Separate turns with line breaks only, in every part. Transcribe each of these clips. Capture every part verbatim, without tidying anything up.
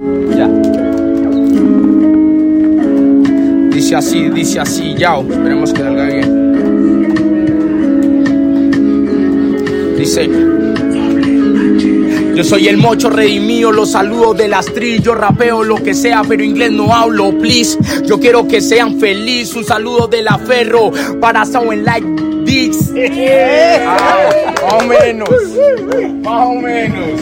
Ya. Dice así, dice así, yao. Esperemos que salga bien. Dice: yo soy el mocho redimido, los saludo del astrillo, rapeo lo que sea, pero inglés no hablo, please. Yo quiero que sean felices, un saludo del aferro para Someone Like This. Ah, más o menos, más o menos.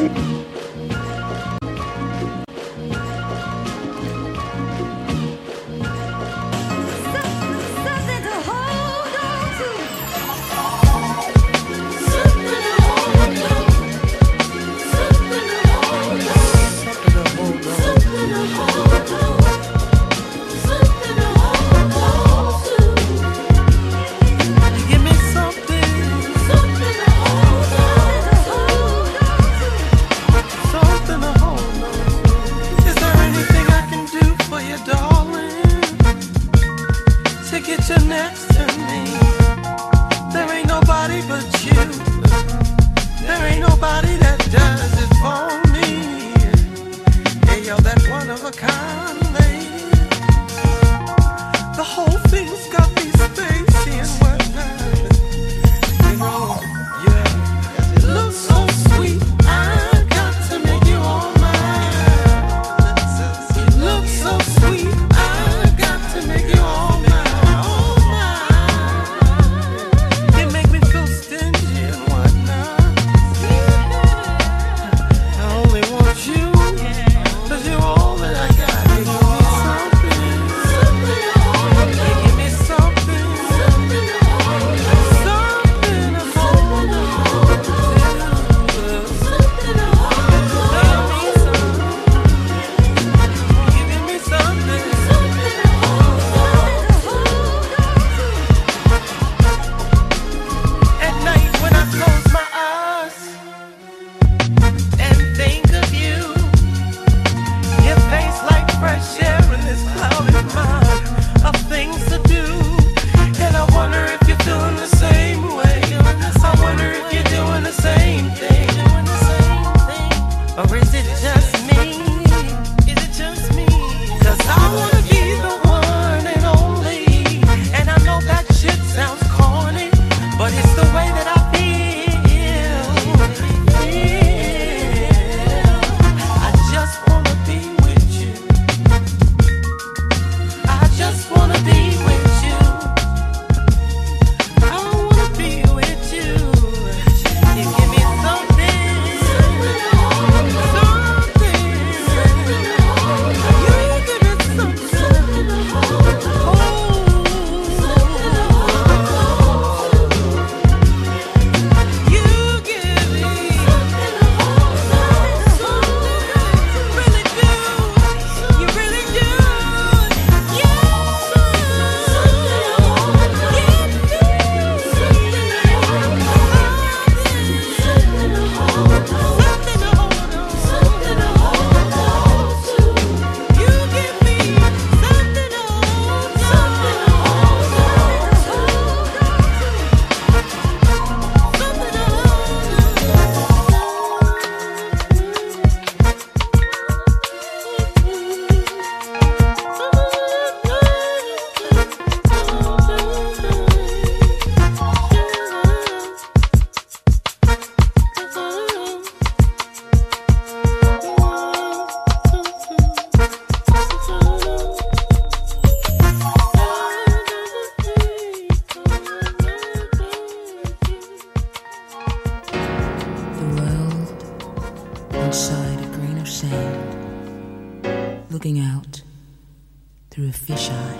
Looking out through a fisheye,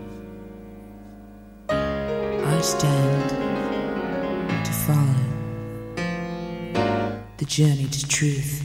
I stand to follow the journey to truth.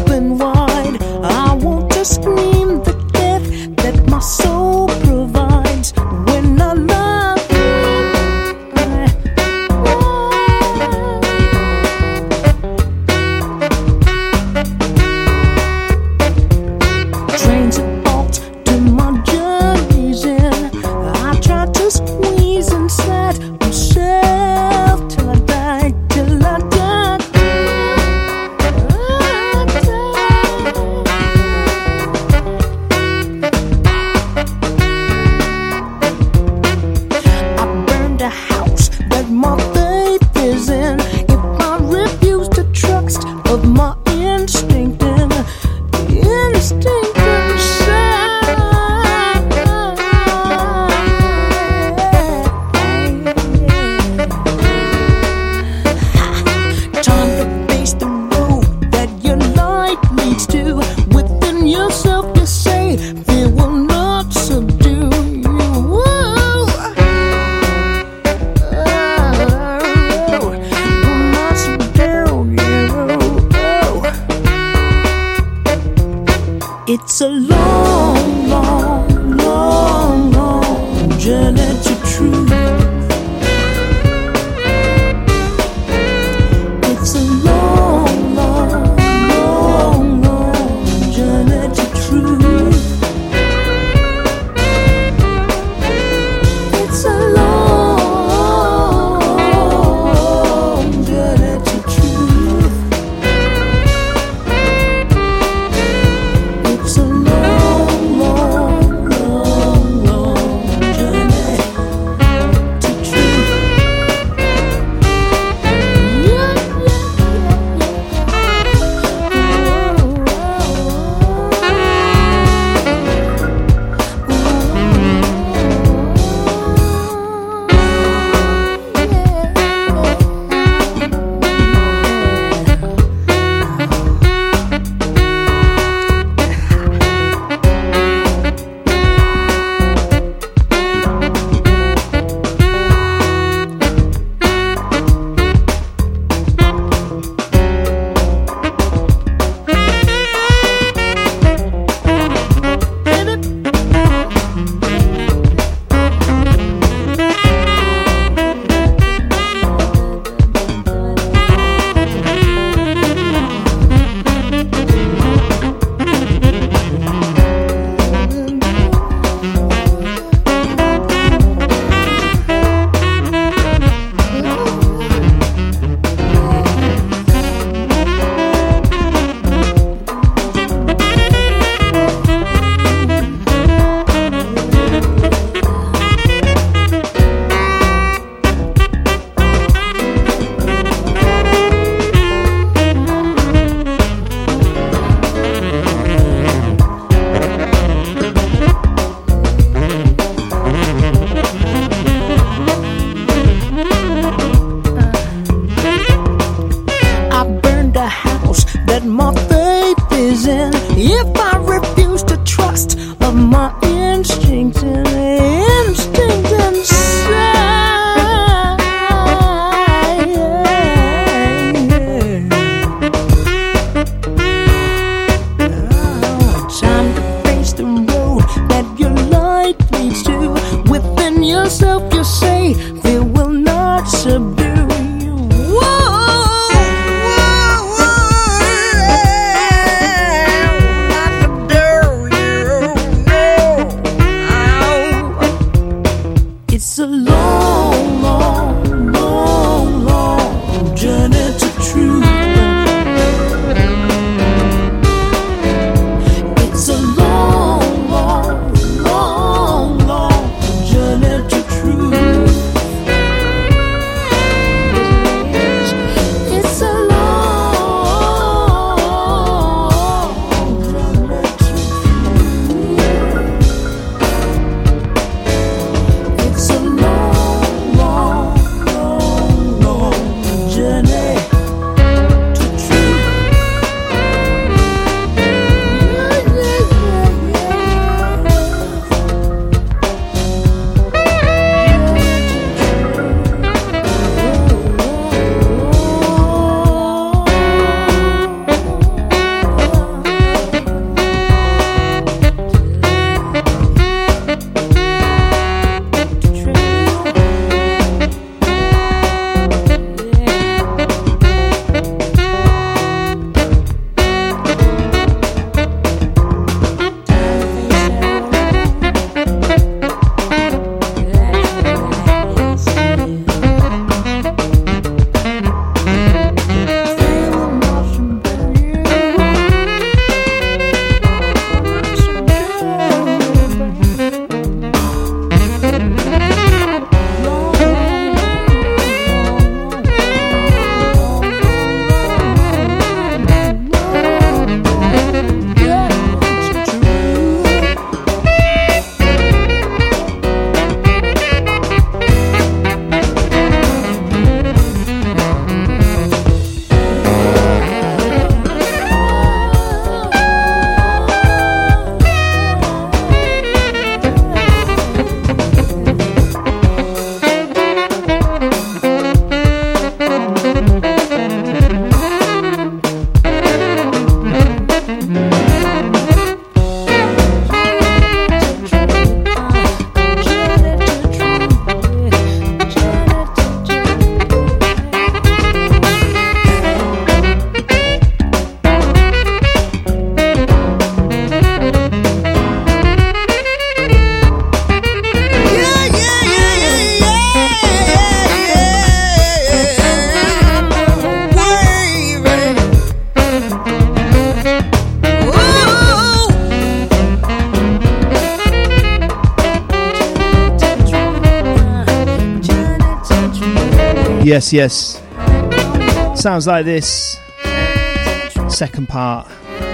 Scream the death that my soul provides.
It's a long, long, long, long journey to truth. It's a long, long, long, long journey to truth. It's a long journey to truth. It's a long, long, long, long journey to truth. Yeah, that my faith is in. If I refuse to trust of my instinct and instinct inside, oh, time to face the road that your light leads to. Within yourself you say fear will not subdue you. Whoa. It's a long, long, long, long journey to truth. It's a long, long, long, long journey to truth. It's a long journey to truth. It's a long, long
Yes, yes. Sounds like this. Second part.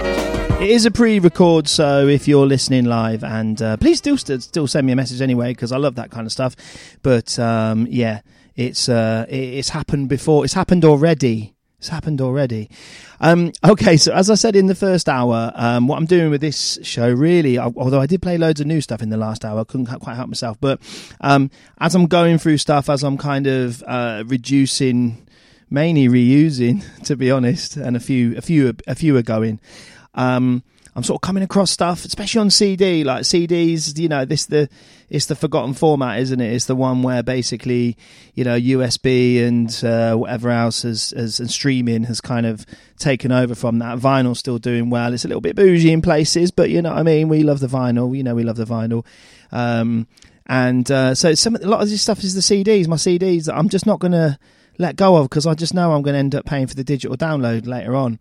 It is a pre-record, so if you're listening live, and uh, please do st- still send me a message anyway, because I love that kind of stuff. But um, yeah, it's uh, it, it's happened before. It's happened already. It's happened already. Um, okay, so as I said in the first hour, um, what I'm doing with this show, really, I, although I did play loads of new stuff in the last hour, I couldn't quite help myself. But um, as I'm going through stuff, as I'm kind of uh, reducing, mainly reusing, to be honest, and a few, a few, a few are going. Um, I'm sort of coming across stuff, especially on C D, like C Ds, you know, this the it's the forgotten format, isn't it? It's the one where basically, you know, U S B and uh, whatever else has, has and streaming has kind of taken over from that. Vinyl's still doing well. It's a little bit bougie in places, but you know what I mean? We love the vinyl. You know, we love the vinyl. Um, and uh, so some a lot of this stuff is the C Ds, my C Ds that I'm just not going to let go of because I just know I'm going to end up paying for the digital download later on.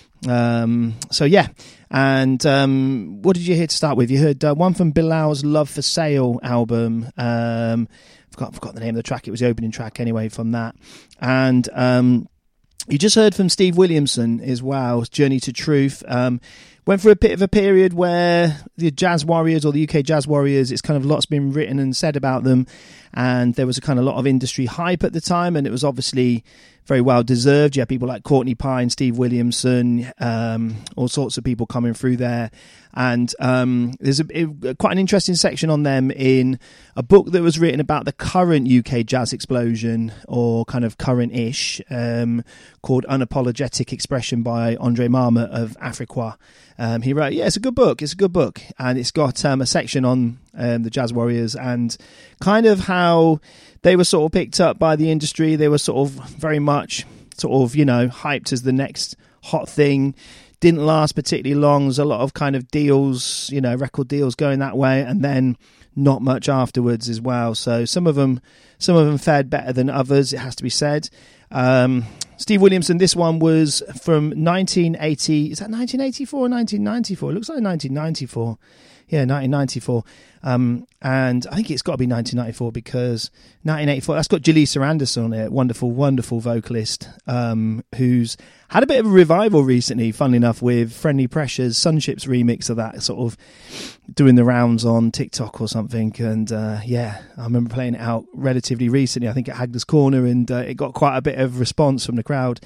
Um, so yeah, and um, what did you hear to start with? You heard uh, one from Bilal's Love for Sale album. Um, I forgot, I forgot the name of the track. It was the opening track anyway from that. And um, you just heard from Steve Williamson as well, Journey to Truth. Um, went through a bit of a period where the Jazz Warriors or the U K Jazz Warriors, it's kind of lots been written and said about them. And there was a kind of lot of industry hype at the time, and it was obviously very well deserved. You had people like Courtney Pine, Steve Williamson, um, all sorts of people coming through there. And um, there's a, a, quite an interesting section on them in a book that was written about the current U K jazz explosion, or kind of current-ish, um, called Unapologetic Expression by Andre Marmot of Afriqua. Um, he wrote, yeah, it's a good book. It's a good book. And it's got um, a section on um, the Jazz Warriors and kind of how they were sort of picked up by the industry. They were sort of very much sort of, you know, hyped as the next hot thing. Didn't last particularly long. There's a lot of kind of deals, you know, record deals going that way, and then not much afterwards as well. So some of them, some of them fared better than others, it has to be said. Um, Steve Williamson, this one was from nineteen eighty. Is that nineteen eighty-four or nineteen ninety-four? It looks like nineteen ninety-four. Yeah, nineteen ninety-four. Um, and I think it's got to be nineteen ninety-four because nineteen eighty-four, that's got Jaleesa Anderson on it, wonderful, wonderful vocalist, um, who's had a bit of a revival recently, funnily enough, with Friendly Pressure's Sunships remix of that, sort of doing the rounds on TikTok or something. And uh, yeah, I remember playing it out relatively recently, I think at Hagner's Corner, and uh, it got quite a bit of response from the crowd.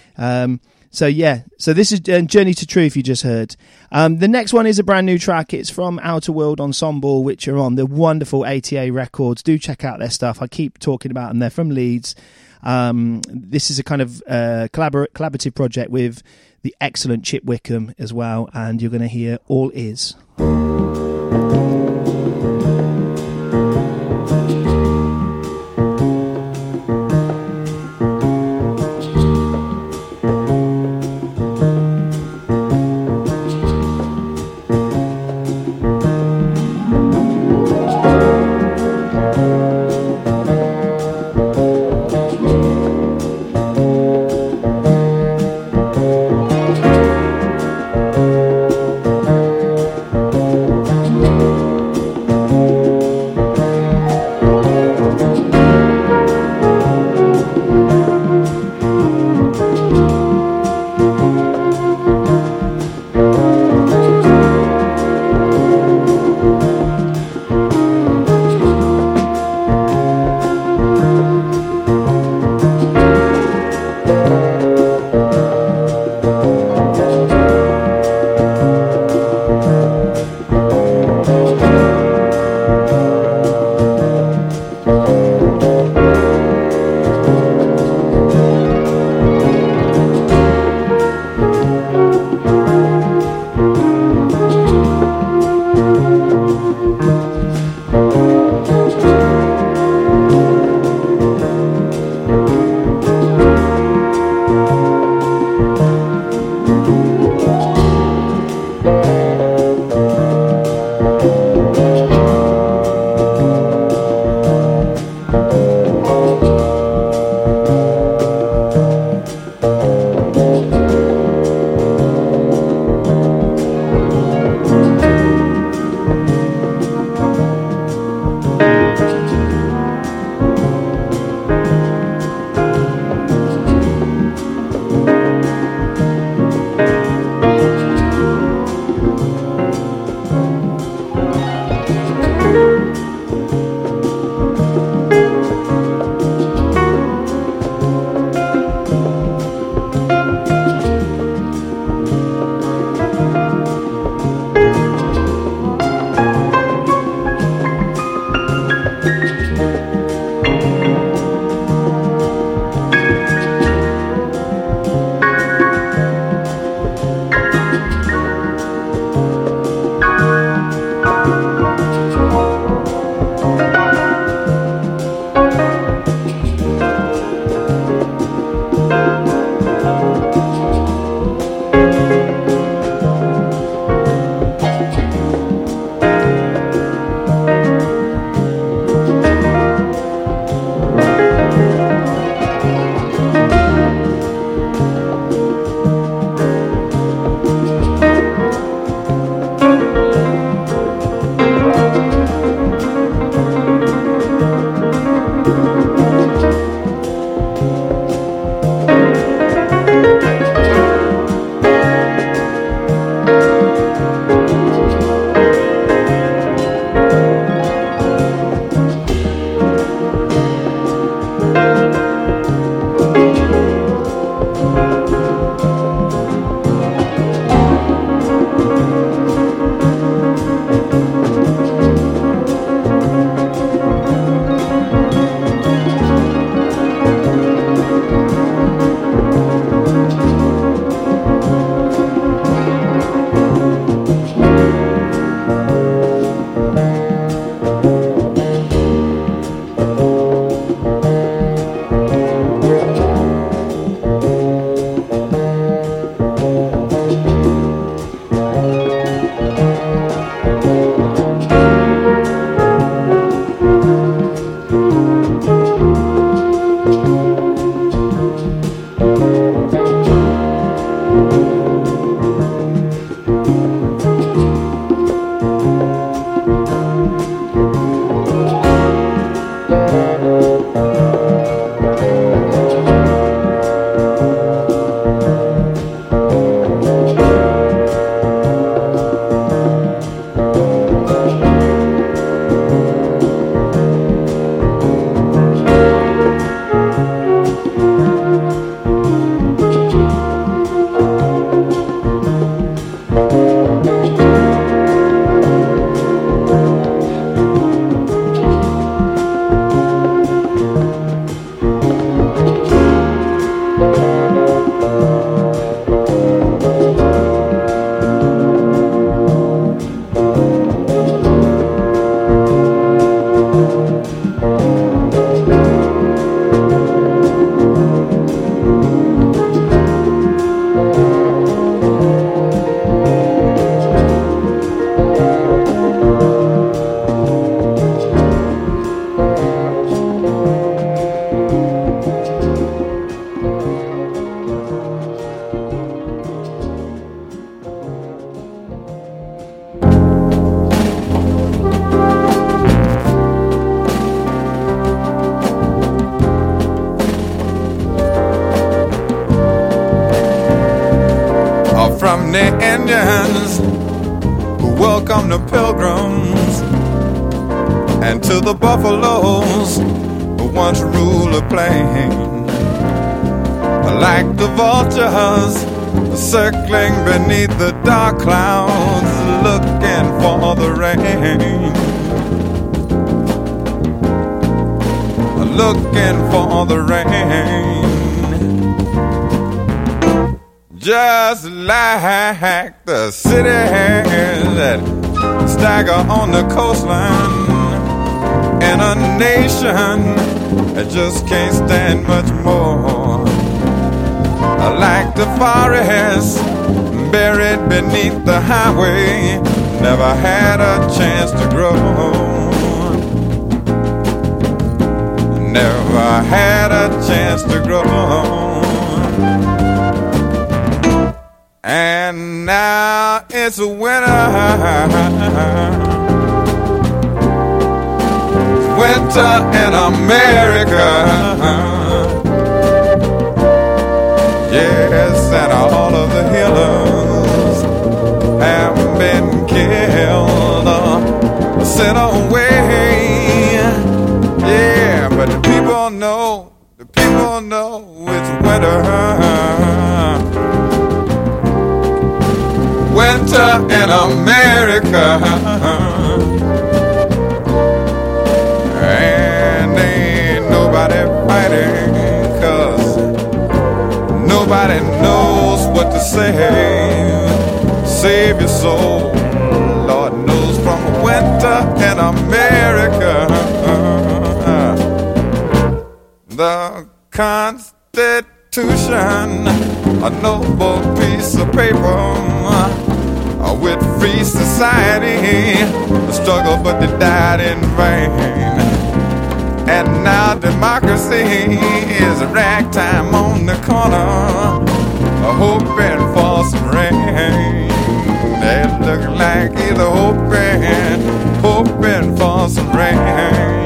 Um, So yeah, so this is uh, Journey to Truth you just heard. Um, the next one is a brand new track. It's from Outer World Ensemble, which are on the wonderful A T A Records. Do check out their stuff. I keep talking about them. They're from Leeds. Um, this is a kind of uh, collabor- collaborative project with the excellent Chip Wickham as well, and you're going to hear All Is.
Indians who welcome the pilgrims, and to the buffaloes who once ruled the plain. Like the vultures circling beneath the dark clouds, looking for the rain, looking for the rain. Just like the cities that stagger on the coastline, in a nation that just can't stand much more. Like the forest buried beneath the highway, never had a chance to grow, never had a chance to grow. And now it's winter, winter in America. Yes, and all of the healers have been killed or sent away. Yeah, but the people know, the people know it's winter. Winter in America. And ain't nobody fighting, 'cause nobody knows what to say. Save your soul, Lord knows, from winter in America. The Constitution, a noble piece of paper with free society, a struggle but they died in vain. And now democracy is a ragtime on the corner, hoping for some rain. They look like either hoping, hoping for some rain.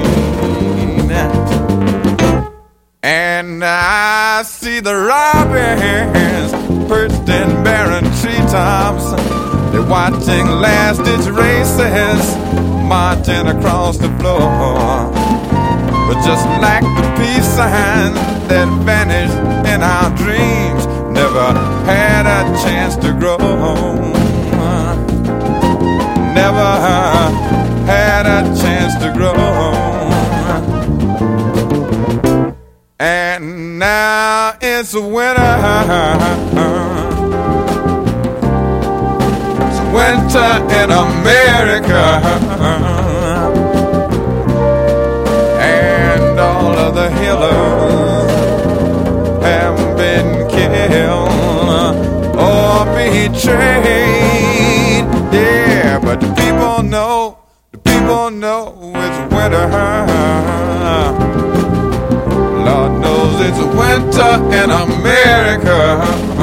And I see the robins perched in barren treetops. They're watching last-ditch races marching across the floor. But just like the peace sign that vanished in our dreams, never had a chance to grow, never had a chance to grow. And now it's winter, it's winter in America. All of the healers have been killed or betrayed. Yeah, but the people know, the people know it's winter. Lord knows it's winter in America.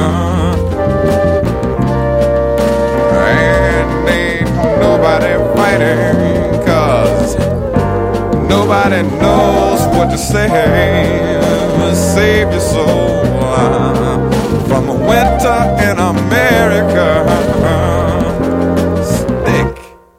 And ain't nobody fighting, 'cause nobody knows what to say. Save your soul from a winter in America. Stick.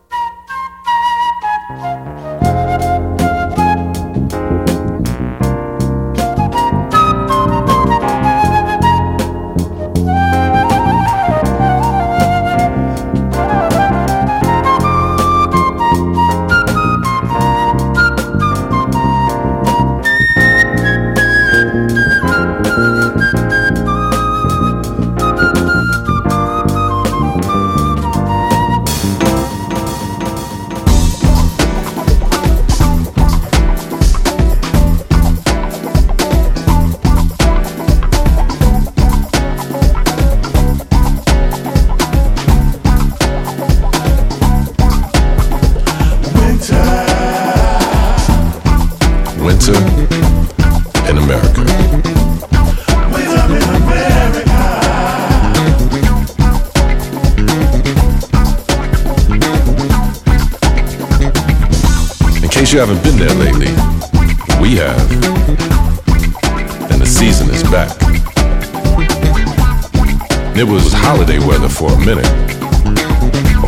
You haven't been there lately. We have. And the season is back. It was holiday weather for a minute.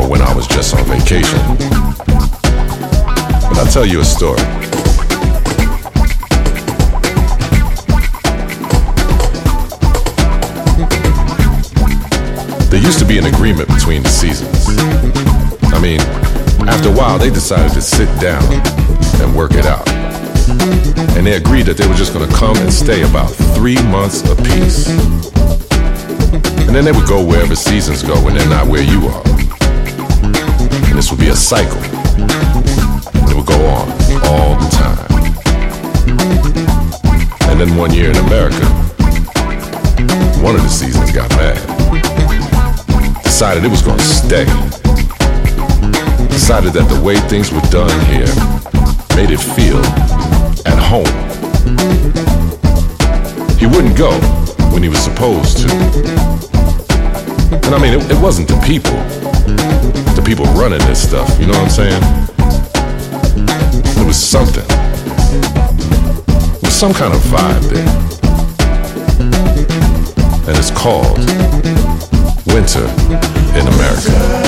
or when I was just on vacation. But I'll tell you a story. There used to be an agreement between the seasons. I mean, after a while, they decided to sit down and work it out. And they agreed that they were just going to come and stay about three months apiece. And then they would go wherever seasons go when they're not where you are. And this would be a cycle. And it would go on all the time. And then one year in America, one of the seasons got mad. Decided it was going to stay. Decided that the way things were done here made it feel at home. He wouldn't go when he was supposed to. And I mean, it, it wasn't the people. The people running this stuff, you know what I'm saying? It was something. It was some kind of vibe there. And it's called Winter in America.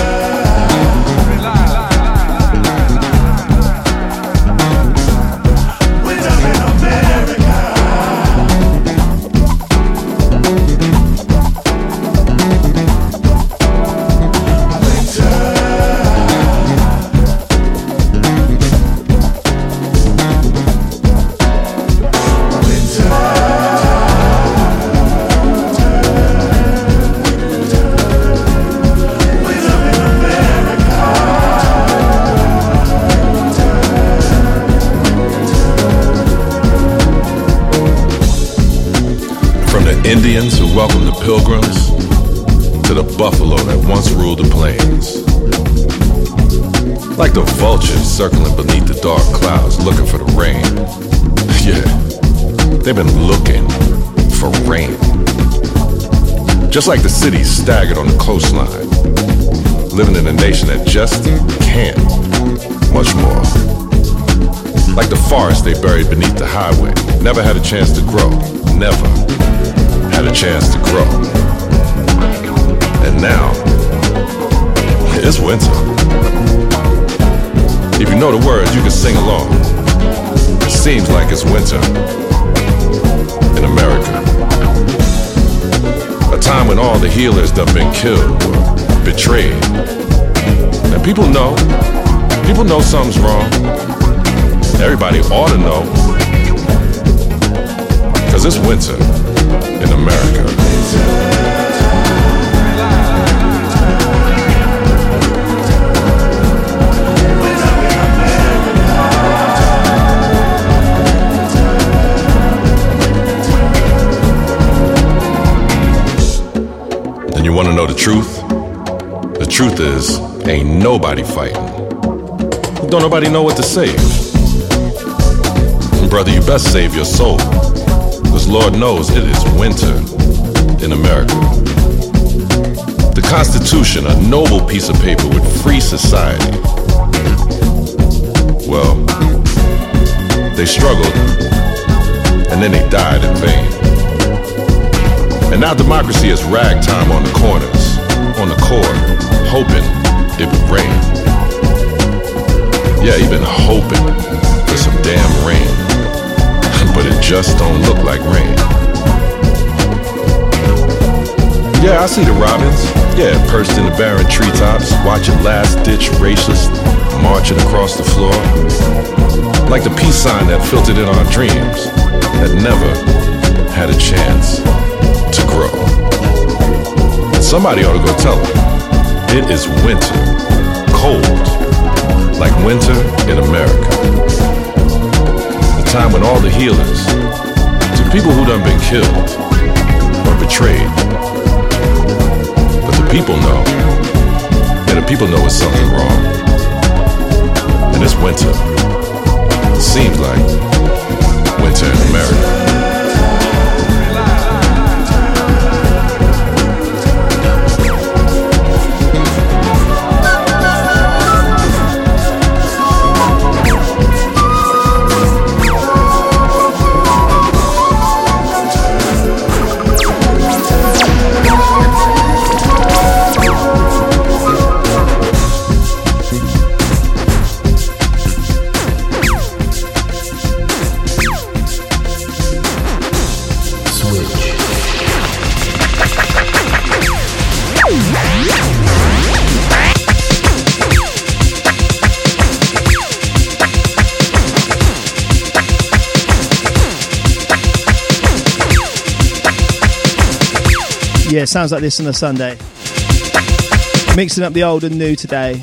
Indians who welcomed the Pilgrims to the buffalo that once ruled the plains. Like the vultures circling beneath the dark clouds looking for the rain. Yeah, they've been looking for rain. Just like the cities staggered on the coastline, living in a nation that just can't much more. Like the forest they buried beneath the highway, never had a chance to grow, never had a chance to grow. And now, it's winter. If you know the words, you can sing along. It seems like it's winter in America. A time when all the healers that have been killed were betrayed. And people know, people know something's wrong. Everybody ought to know. Cause it's winter in America. And you want to know the truth? The truth is, ain't nobody fighting. Don't nobody know what to save. Brother, you best save your soul. Because Lord knows it is winter in America. The Constitution, a noble piece of paper with free society. Well, they struggled, and then they died in vain. And now democracy is ragtime on the corners, on the court, hoping it would rain. Yeah, even hoping for some damn rain. But it just don't look like rain. Yeah, I see the robins. Yeah, perched in the barren treetops, watching last-ditch racists marching across the floor. Like the peace sign that filtered in our dreams, that never had a chance to grow. And somebody ought to go tell them. It is winter, cold, like winter in America. Time when all the healers, to people who done been killed or betrayed, but the people know, and the people know it's something wrong. And it's winter. It seems like winter in America.
Yeah, sounds like this on a Sunday. Mixing up the old and new today.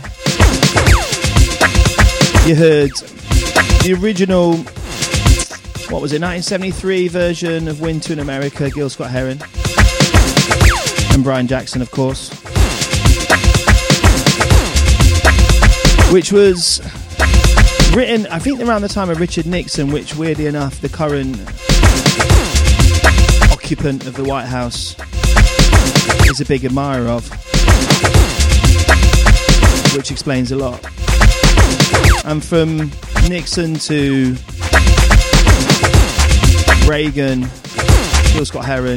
You heard the original, what was it, nineteen seventy-three version of Winter in America, Gil Scott-Heron. And Brian Jackson, of course. Which was written, I think, around the time of Richard Nixon, which, weirdly enough, the current occupant of the White House is a big admirer of. Which explains a lot. And from Nixon to Reagan, Gil Scott-Heron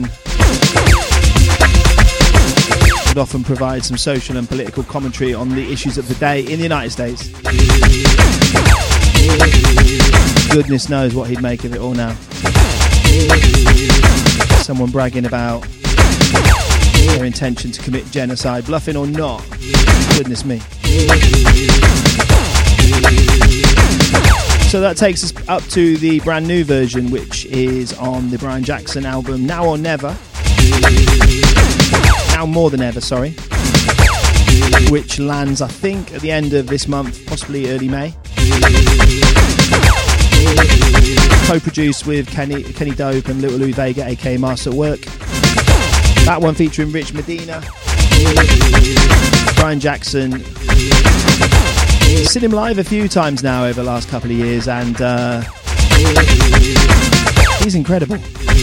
would often provide some social and political commentary on the issues of the day in the United States. Goodness knows what he'd make of it all now. Someone bragging about their intention to commit genocide, bluffing or not. Goodness me. So that takes us up to the brand new version, which is on the Brian Jackson album Now or Never. Now More Than Ever, sorry. Which lands, I think, at the end of this month, possibly early May. Co-produced with Kenny, Kenny Dope and Little Louie Vega, aka Master at Work. That one featuring Rich Medina, Brian Jackson. Seen him live a few times now over the last couple of years, and uh, he's incredible.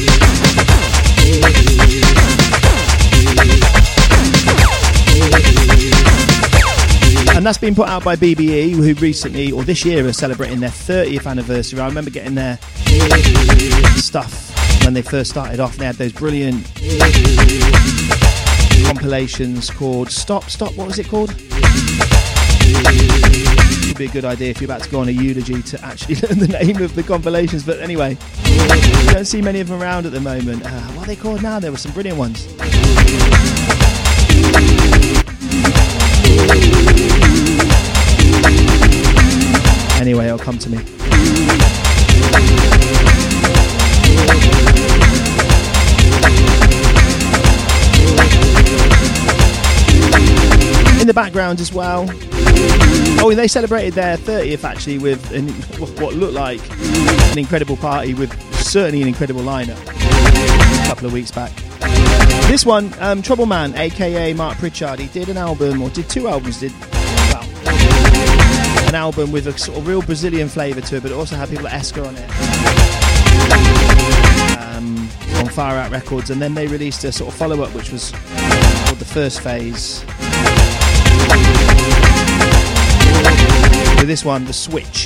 And that's been put out by B B E, who recently, or this year, are celebrating their thirtieth anniversary. I remember getting their stuff when they first started off. They had those brilliant compilations called Stop, Stop, what was it called? Would be a good idea if you're about to go on a eulogy to actually learn the name of the compilations. But anyway, you don't see many of them around at the moment. Uh, what are they called now? There were some brilliant ones. Anyway, it'll come to me. In the background as well. Oh, they celebrated their thirtieth actually with an, what looked like an incredible party with certainly an incredible lineup a couple of weeks back. This one, um, Trouble Man, aka Mark Pritchard, he did an album, or did two albums, did well, an album with a sort of real Brazilian flavour to it, but it also had people like Esker on it, um, on Far Out Records, and then they released a sort of follow-up which was called The First Phase. With this one, The Switch.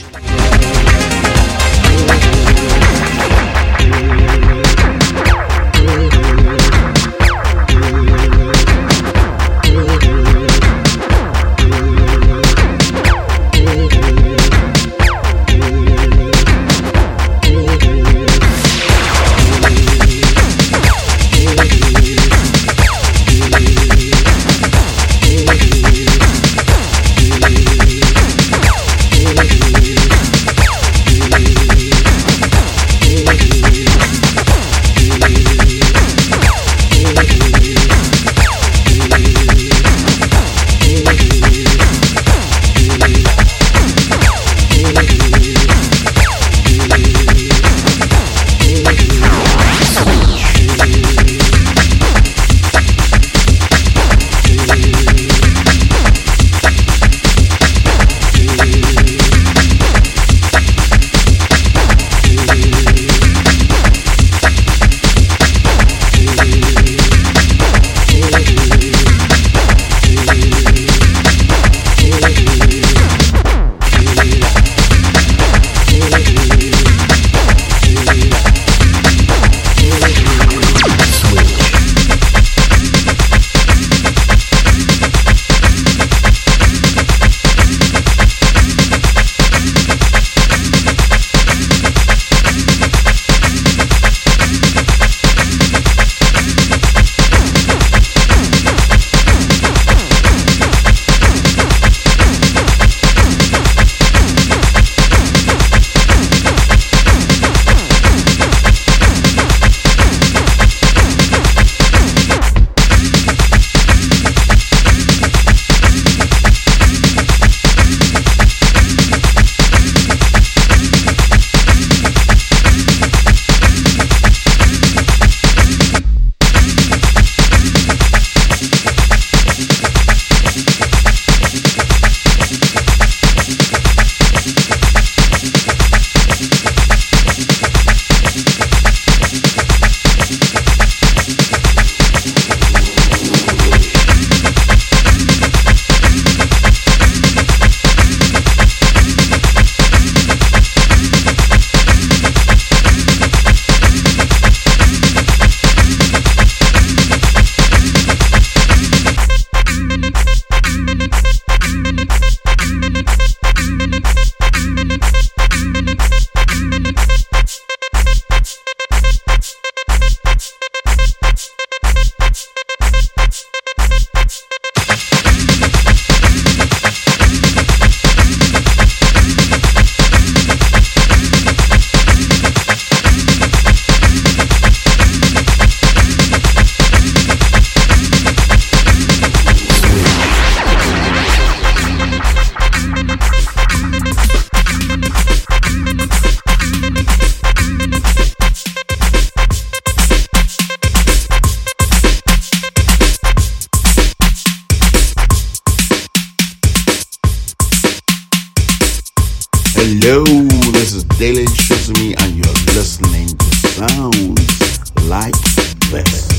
sounds like this.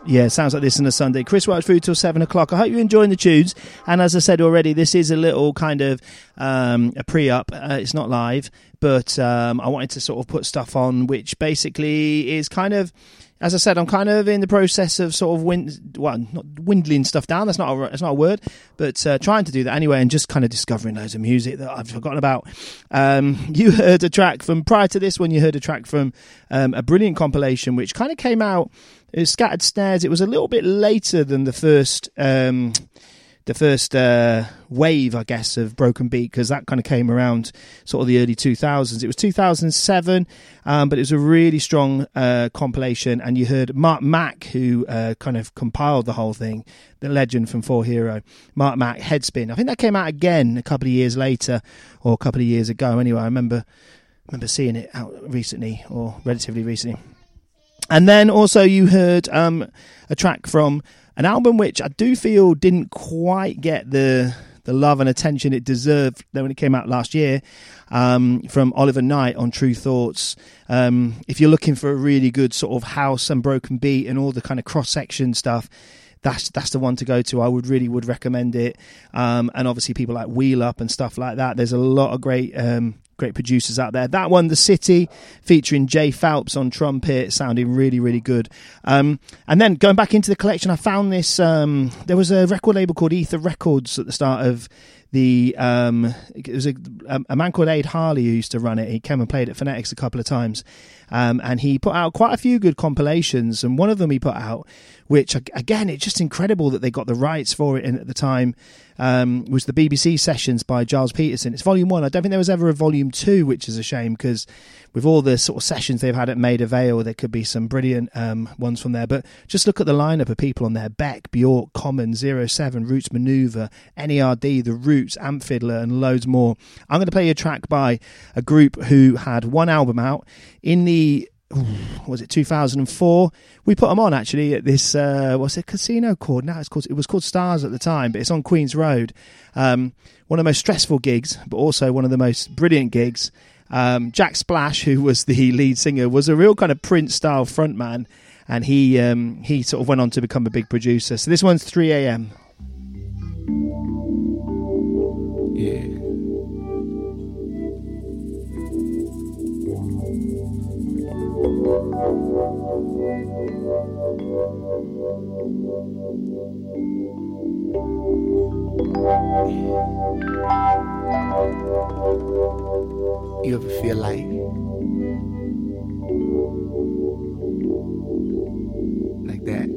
Yeah, sounds like this on a Sunday. Chris Welch through till seven o'clock. I hope you're enjoying the tunes. And as I said already, this is a little kind of um, a pre-up. Uh, it's not live, but um, I wanted to sort of put stuff on, which basically is kind of, as I said, I'm kind of in the process of sort of wind, well, not dwindling stuff down. That's not a, that's not a word, but uh, trying to do that anyway, and just kind of discovering loads of music that I've forgotten about. Um, you heard a track from prior to this one. You heard a track from um, a brilliant compilation, which kind of came out. It was Scattered Snares. It was a little bit later than the first, um, the first uh, wave, I guess, of Broken Beat, because that kind of came around sort of the early two thousands. It was two thousand seven, um, but it was a really strong uh, compilation. And you heard Mark Mack, who uh, kind of compiled the whole thing, the legend from For Hero, Mark Mack, Headspin. I think that came out again a couple of years later, or a couple of years ago. Anyway, I remember remember seeing it out recently, or relatively recently. And then also you heard um, a track from an album which I do feel didn't quite get the the love and attention it deserved when it came out last year, um, from Oliver Knight on True Thoughts. Um, if you're looking for a really good sort of house and broken beat and all the kind of cross-section stuff, that's that's the one to go to. I would really would recommend it. Um, and obviously people like Wheel Up and stuff like that. There's a lot of great... Um, Great producers out there. That one, The City, featuring Jay Phelps on trumpet, sounding really, really good. Um, and then going back into the collection, I found this. Um, there was a record label called Ether Records at the start of the. Um, it was a, a man called Aid Harley who used to run it. He came and played at Phonetics a couple of times, um, and he put out quite a few good compilations. And one of them he put out, which again, it's just incredible that they got the rights for it in at the time. Um, was the B B C Sessions by Giles Peterson. It's volume one. I don't think there was ever a volume two, which is a shame, because with all the sort of sessions they've had at Maida Vale, there could be some brilliant um, ones from there. But just look at the lineup of people on there: Beck, Bjork, Common, Zero Seven, Roots Maneuver, N E R D, The Roots, Amp Fiddler, and loads more. I'm going to play you a track by a group who had one album out in the was it two thousand four? We put them on actually at this uh, what's it casino called now? It's called it was called Stars at the time, but it's on Queen's Road. Um, one of the most stressful gigs, but also one of the most brilliant gigs. Um, Jack Splash, who was the lead singer, was a real kind of Prince style frontman, and he um, he sort of went on to become a big producer. So this one's three a.m.
Yeah. You ever feel like like that?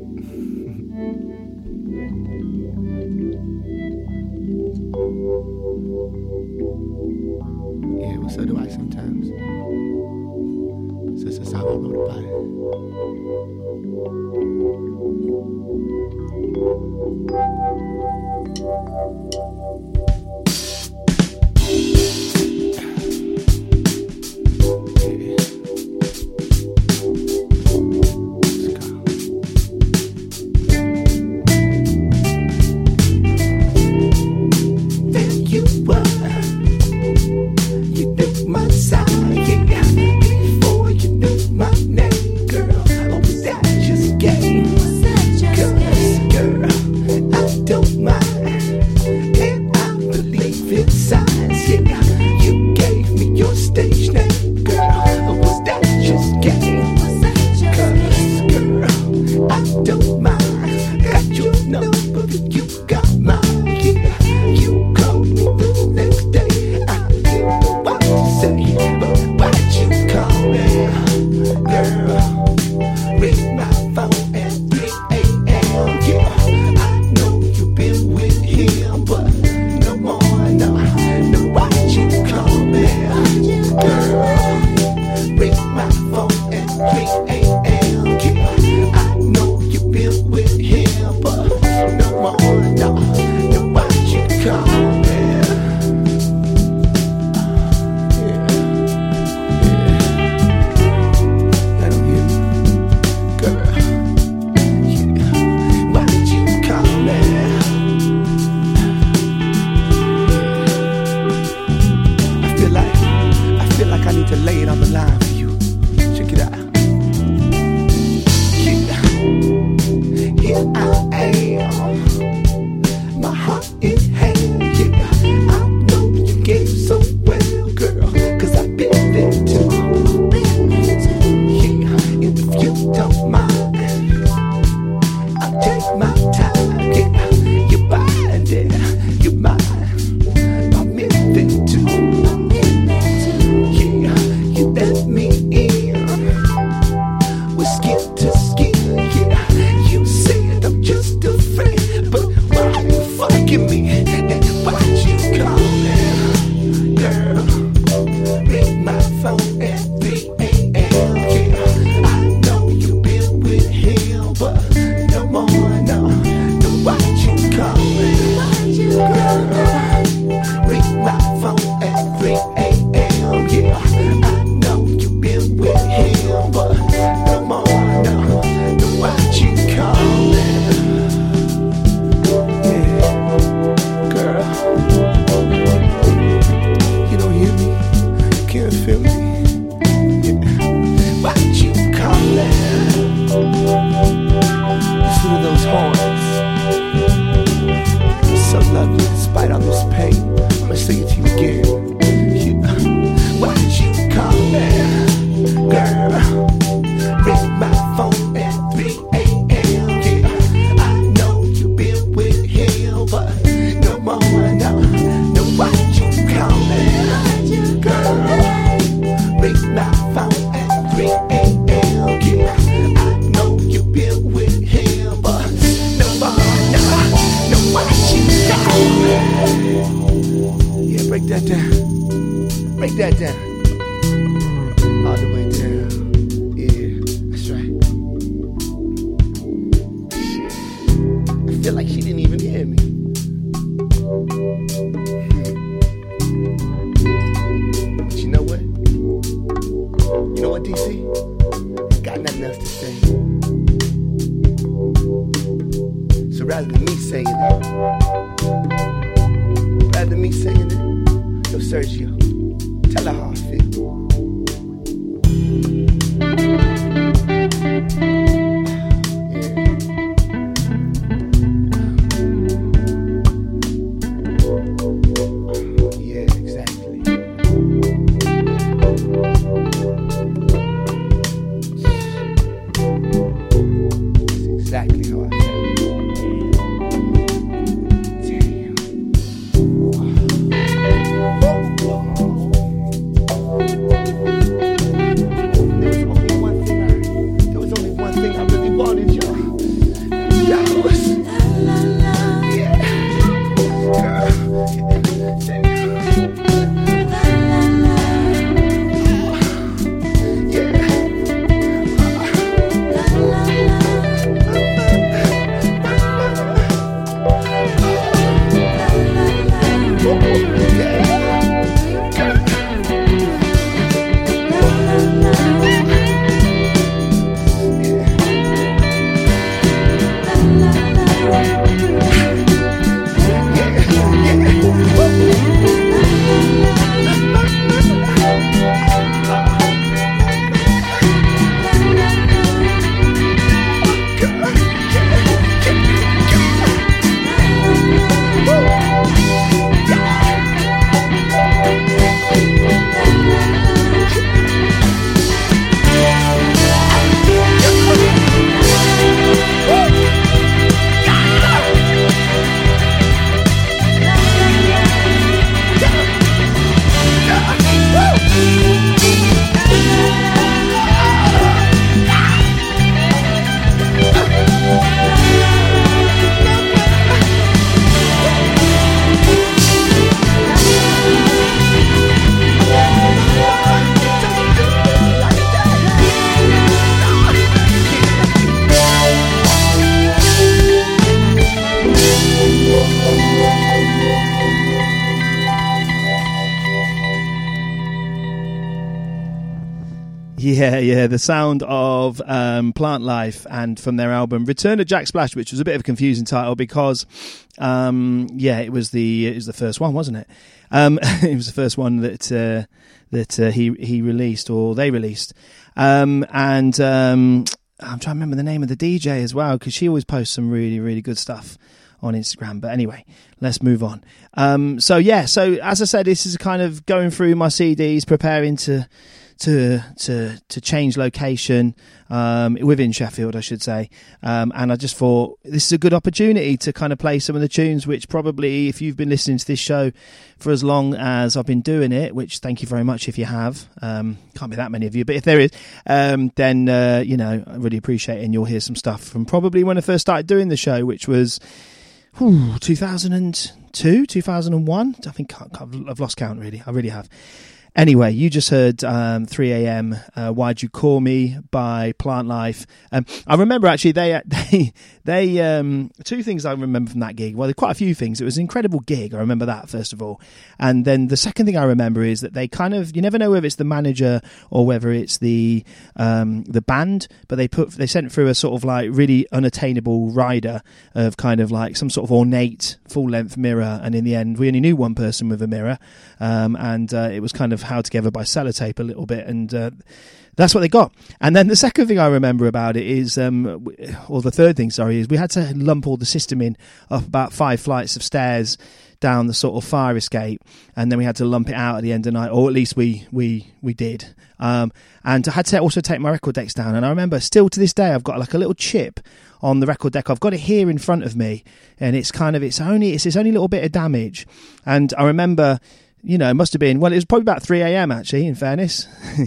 Yeah, well, so do I sometimes. So this is how I wrote about it. I
skin to skin. Yeah, you said I'm just a friend, but why you fucking me? And why you calling, girl? Ring my phone at three a.m. Yeah, I know you've been with him, but no more, no. No, why you calling, girl? Ring my phone at three a.m. Yeah, I know you've been with him, but no more, no. No, why you calling? Yeah, girl. You don't hear me? Can't feel me? Yeah. Why you calling? Listen to those horns. So lovely, despite all this pain. I'ma say it to you again. Yeah. Why you calling, girl? Ring my phone at three a.m. Yeah, I know you've been with him, but no more, no. No, why you calling, girl? Ring my phone at three a.m. Yeah, I know you've been with him, but no more, no. No, why you calling? Yeah, break that down. Break that down. All the way down. Yeah, that's right. Shit. I feel like she didn't even hear me. Hmm. But you know what? You know what, D C? I got nothing else to say. So rather than me saying it, rather than me saying it, yo, Sergio, tell her how I feel. Yeah, exactly. That's exactly how I feel. Damn.
Yeah, yeah, the sound of um, Plant Life, and from their album Return of Jack Splash, which was a bit of a confusing title because, um, yeah, it was the it was the first one, wasn't it? Um, it was the first one that uh, that uh, he he released, or they released, um, and um, I'm trying to remember the name of the D J as well, because she always posts some really really good stuff on Instagram. But anyway, let's move on. Um, so yeah, so as I said, this is kind of going through my C Ds, preparing to. to to to change location um, within Sheffield, I should say. Um, and I just thought this is a good opportunity to kind of play some of the tunes which probably, if you've been listening to this show for as long as I've been doing it, which thank you very much if you have, um, can't be that many of you, but if there is, um, then, uh, you know, I really appreciate it, and you'll hear some stuff from probably when I first started doing the show, which was whew, two thousand two, two thousand one. I think I've lost count, really. I really have. Anyway, you just heard um, three a.m. Uh, Why'd You Call Me by Plant Life. Um, I remember actually they they they um, two things I remember from that gig. Well, there are quite a few things. It was an incredible gig. I remember that first of all, and then the second thing I remember is that they kind of, you never know whether it's the manager or whether it's the um, the band, but they put they sent through a sort of like really unattainable rider of kind of like some sort of ornate full length mirror, and in the end we only knew one person with a mirror, um, and uh, it was kind of held together by sellotape a little bit, and uh, that's what they got. And then the second thing I remember about it is, um, or the third thing, sorry, is we had to lump all the system in up about five flights of stairs down the sort of fire escape, and then we had to lump it out at the end of the night, or at least we we we did. Um, and I had to also take my record decks down, and I remember still to this day I've got like a little chip on the record deck. I've got it here in front of me, and it's kind of it's only it's this only little bit of damage, and I remember. You know, it must have been, well, it was probably about three a.m. actually, in fairness.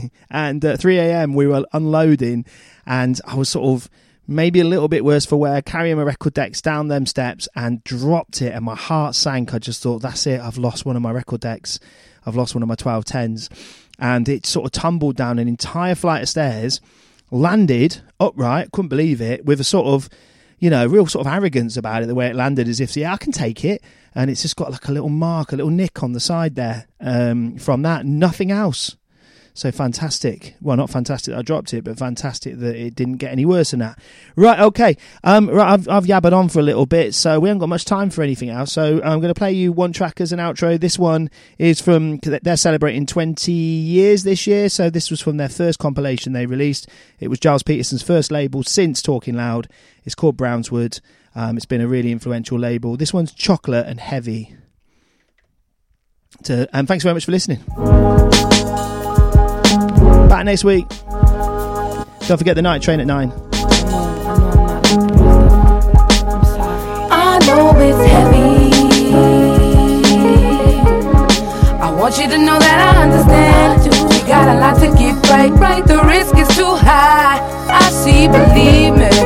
And at three a.m. we were unloading, and I was sort of maybe a little bit worse for wear, carrying my record decks down them steps, and dropped it, and my heart sank. I just thought, that's it, I've lost one of my record decks. I've lost one of my twelve tens. And it sort of tumbled down an entire flight of stairs, landed upright, couldn't believe it, with a sort of, you know, real sort of arrogance about it, the way it landed, as if, yeah, I can take it. And it's just got like a little mark, a little nick on the side there um, from that. Nothing else. So fantastic. Well, not fantastic that I dropped it, but fantastic that it didn't get any worse than that. Right, okay. Um, right, I've, I've yabbered on for a little bit, so we haven't got much time for anything else. So I'm going to play you one track as an outro. This one is from, they're celebrating twenty years this year, so this was from their first compilation they released. It was Giles Peterson's first label since Talking Loud. It's called Brownswood. Um, it's been a really influential label. This one's Chocolate and Heavy. To, and thanks very much for listening. Back next week. Don't forget the night train at nine.
I know it's heavy. I want you to know that I understand. You got a lot to get right, right. The risk is too high. I see, believe me.